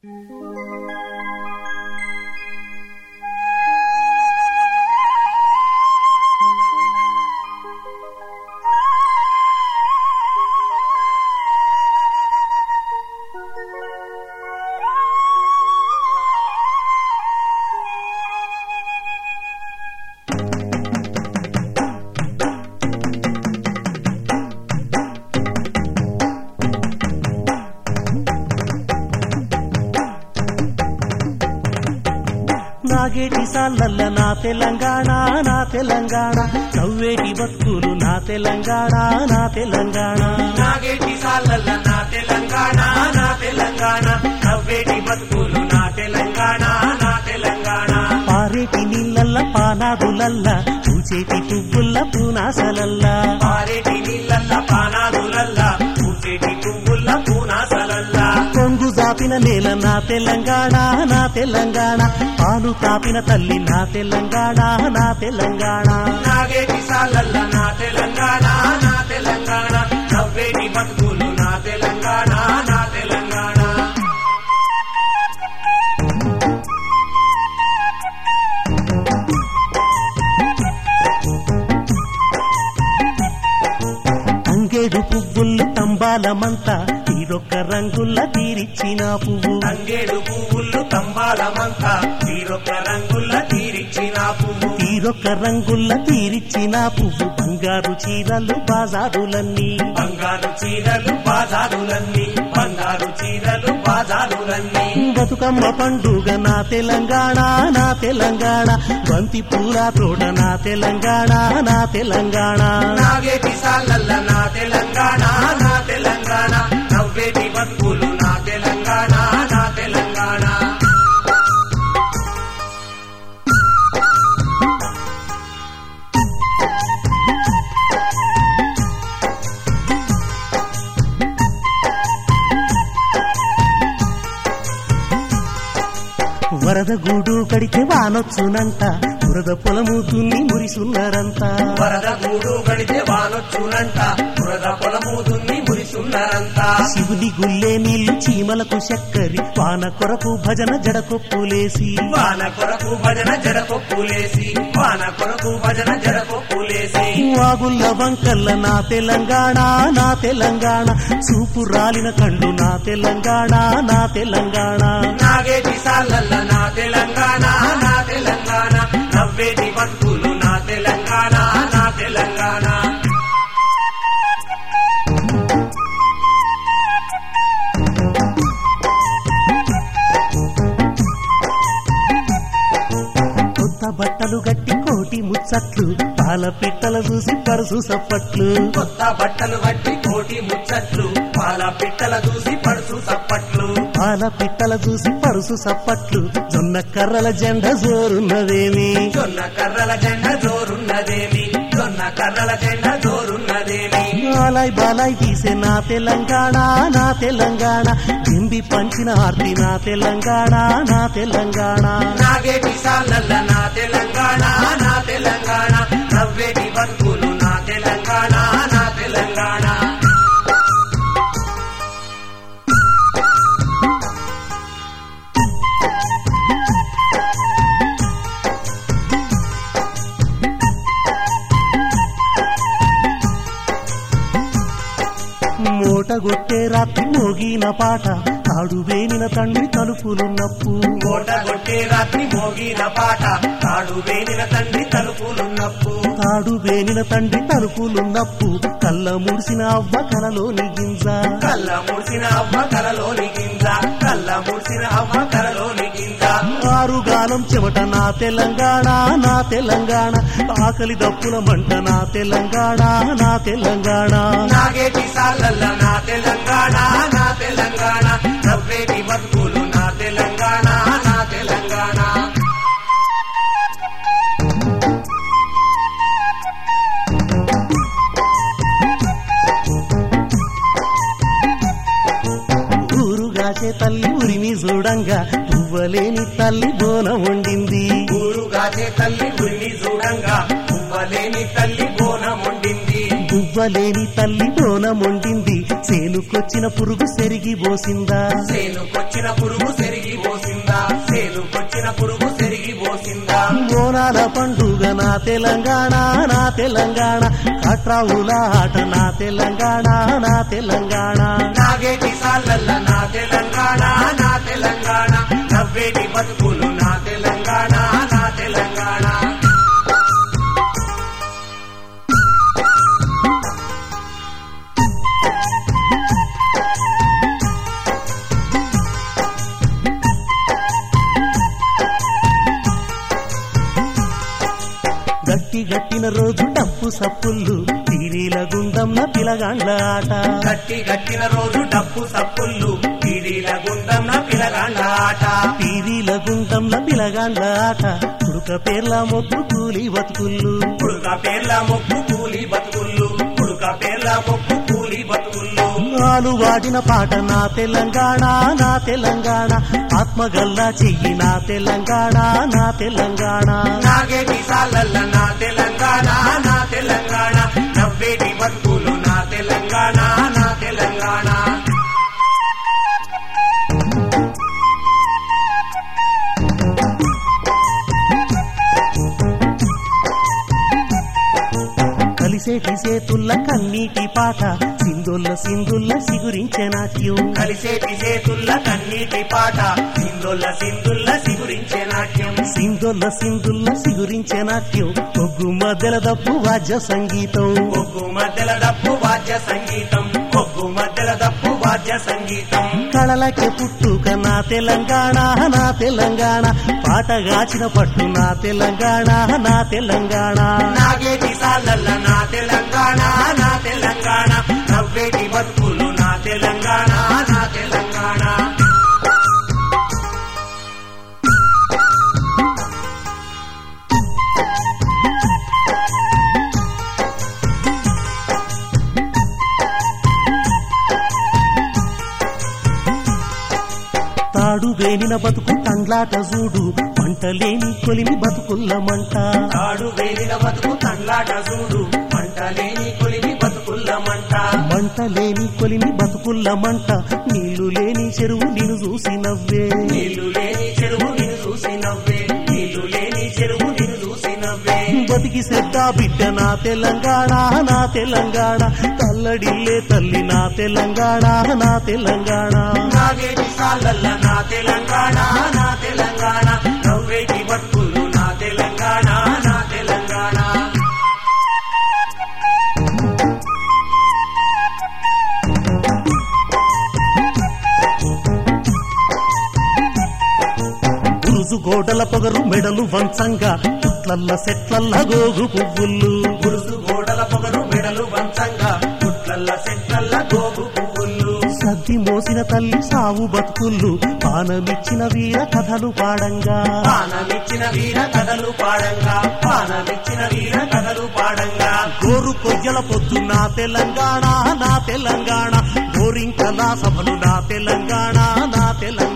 నాగేటి సాలల్ల నా తెలంగాణ నా తెలంగాణ నవ్వేటి బతుకులు నా తెలంగాణ నా తెలంగాణ నాగేటి సాలల్ల నా తెలంగాణ నా తెలంగాణ నవ్వేటి బతుకులు నా తెలంగాణ నా తెలంగాణ పారేటి నీళ్ళల్ల పానాదులల్ల పూచేటి పువ్వుల్ల పూనాసలల్ల పారేటి నీళ్ళల్ల పానాదులల్ల పూచేటి పువ్వుల్ల పూనాసలల్ల కొంగు జాపిన నేల నా తెలంగాణ నా తెలంగాణ పాలు తాపిన తల్లి నా తెలంగాణ నా తెలంగాణ నాగేటి సాలల్ల నా తెలంగాణ నా తెలంగాణ నవ్వేటి బతుకులు నా తెలంగాణ నా తెలంగాణ అంగేడు పువ్వులు తంబాలమంతా తీరొక్క రంగుల్ల తీరిచ్చిన పువ్వు అంగేడు పువ్వులు తంబాలమంతా తీరొక్క రంగుల్ల తీరిచ్చిన పువ్వు తీరొక్క రంగుల్ల తీరిచ్చిన పువ్వు బంగారు చీరలు బాజారులన్నీ బంగారు చీరలు బాజారులన్నీ బంగారు చీరలు బాజారులన్నీ బతుకమ్మ పండుగ నా తెలంగాణ నా తెలంగాణ బంతి పూల తోట నా తెలంగాణ నా తెలంగాణ నాగేటి సాలల్ల నా తెలంగాణ నా తెలంగాణ నవ్వేటి బతుకులు నా తెలంగాణ నా తెలంగాణ వరద గూడు కడితే వానొచ్చునంట బురద పొలము దున్ని మురిసున్నారంతా వరద గూడు గడితే వానొచ్చునంట బురద పొలము దున్ని మురిసున్నారంతా శివుని గుల్లే నీళ్లు చీమలకు చక్కరి వాన కొరకు భజన జడకొప్పులేసి వాన కొరకు భజన జడకొప్పులేసి వాన కొరకు భజన జడకొప్పులేసి వాగుల్ల వంకల్ల నా తెలంగాణ నా తెలంగాణ చూపు రాలిన కండు నా తెలంగాణ నా తెలంగాణ నాగేటి సాలల్ల నా తెలంగాణ నా తెలంగాణ నవ్వేటి బతుకులు నా తెలంగాణ నా తెలంగాణ కొత్త బట్టలు గట్టి కోటి ముచ్చట్లు పాల పిట్టల చూసి పరుసు సప్పట్లు కొత్త బట్టలు బట్టి కోటి ముచ్చట్లు పాల పిట్టల చూసి పడుసు సప్పట్లు పాల పిట్టల చూసి పరుసు సప్పట్లు జొన్న కర్రల జెండ జోరున్నదేమి జొన్న కర్రల జెండ జోరున్నదేమి జొన్న కర్రల జెండ జోరున్నదేమి బాలాయ్ బాలాయ్ తీసే నా తెలంగాణ నా తెలంగాణ దింబి పంచిన ఆర్తి నా తెలంగాణ నా తెలంగాణ నాగేటి సాలల్ల నా తెలంగాణ నా తెలంగాణ నవ్వేటి బతుకులు నా తెలంగాణ నా తెలంగాణ మూటగొట్టే రాత్రి మోగిన పాట తాడు వేనిన తండ్రి తలుపులున్నప్పు కోట కొట్టే రాత్రి మోగిన పాట తాడు వేనిన తండ్రి తలుపులున్నప్పు తాడు వేనిన తండ్రి తలుపులున్నప్పు కళ్ళ ముడిసిన అవ్వ కలలోని గింజ కళ్ళ ముడిసిన అవ్వ కలలోని గింజ కళ్ళ ముడిసిన అవ్వ కలలోని గింజ ఆరుగాలం చెమట నా తెలంగాణ నా తెలంగాణ ఆకలి దప్పుల మంట నా తెలంగాణ నా తెలంగాణ నాగేటి సాలల్ల నా తెలంగాణ నా తెలంగాణ నవ్వేటి బతుకులు నా తెలంగాణ నా తెలంగాణ ఊరుగాచే తల్లి ఉరిమి చూడంగా పువ్వలేని తల్లి బోనం వండింది ఊరుగాచే తల్లి ఉరిమి చూడంగా పువ్వలేని తల్లి బోనం వండింది పువ్వలేని తల్లి బోనం వండింది చేనుకొచ్చిన పురుగు సెరిగి పోసిందా సేనుకొచ్చిన పురుగు సెరిగి పురుగు సెరిగిపోసిందా బోనాల పండుగ నా తెలంగాణ నా తెలంగాణ కట్రావుల ఆట నా తెలంగాణ నా తెలంగాణ నాగేటి సాలల్ల నా తెలంగాణ నా తెలంగాణ నవ్వేటి బతుకులు నా తెలంగాణ నా తెలంగాణ గట్టి గట్టిన రోజు డప్పు సప్పుళ్ళు పీరీల గుండంన పిలగాండ్ల ఆట గట్టి గట్టిన రోజు డప్పు సప్పుళ్ళు పీరీల గుండంన పిలగాండ్ల ఆట పీరీల గుండంల పిలగాండ్ల ఆట కుడుక పేర్ల మొగ్గు కూలి బతుకుళ్ళు పుడుక పేర్ల మొక్కు కూలి బతుకుళ్ళు పుడుక పేర్ల మొక్కు కూలి బతుకుళ్ళు నాలు వాడిన పాట నా తెలంగాణ నా తెలంగాణ ఆత్మగల్లా చెయ్యి నా తెలంగాణ నా తెలంగాణ నాగేటి సాలల్ల నా తెలంగాణ నా తెలంగాణ నవ్వేటి బతుకులు నా తెలంగాణ నా తెలంగాణ కలిసేటి సేతుల్ల కన్నీటి పాట సింధుల్ల సింధుల్ల సిగురించే నాట్యం కలిసేటి చేతుల్ల కన్నీటి పాట సింధుల్ల సింధుల్ల సిగురించే నాట్యం సింధుల్ల సింధుల్ల సిగురించే నాట్యం ఒగ్గు మధ్యల దప్పు వాద్య సంగీతం ఒగ్గు మధ్యల డప్పు వాద్య సంగీతం ఒగ్గు మధ్యల దప్పు వాద్య సంగీతం కళలకే పుట్టుక నా తెలంగాణ నా తెలంగాణ పాటగాచిన పట్టు నా తెలంగాణ నా తెలంగాణ నాగేటి సాలల్ల నా తెలంగాణ నా తెలంగాణ నవ్వేటి బతుకులు నా తెలంగాణ నా తెలంగాణ తాడు వేలిన బతుకు తండ్లాట చూడు పంటలేని కొలిమి బతుకుల్ల మంట తాడు వేలిన బతుకు తండ్లాట చూడు మంటలేని కొలిమి బతుకుల్ల మంట మంటలేని కొలిమి బతుకుల్ల మంట నీళ్లు లేని చెరువు నిన్ను చూసి నవ్వే నీళ్లు లేని చెరువు నిన్ను చూసి నవ్వే నీళ్లు లేని చెరువు నిన్ను చూసి నవ్వే బతికి శ్రద్ధ బిడ్డ నా తెలంగాణ నా తెలంగాణ తల్లడిల్లే తల్లి నా తెలంగాణ నా తెలంగాణ నాగేటి సాలల్ల నా తెలంగాణ నా తెలంగాణ నవ్వేటి బతుకులు నా తెలంగాణ నా తెలంగాణ గురుజు గోడల పొగరు మెడలు వంచంగా పుట్లల్ల సెట్లల్ల గోగు పువ్వుళ్ళు గురుసు గోడల పొగరు మెడలు వంచంగా పుట్లల్ల సెట్లల్ల గోగు పువ్వుళ్ళు సద్ది మోసిన తల్లి సావు బతుకుళ్ళు పానమిచ్చిన వీర కథలు పాడంగా పానమిచ్చిన వీర కథలు పాడంగా పానమిచ్చిన వీర కథలు పాడంగా గోరు కొయ్యల పొద్దు నా తెలంగాణ నా తెలంగాణ గోరింకల సభలు నా తెలంగాణ నా తెలంగాణ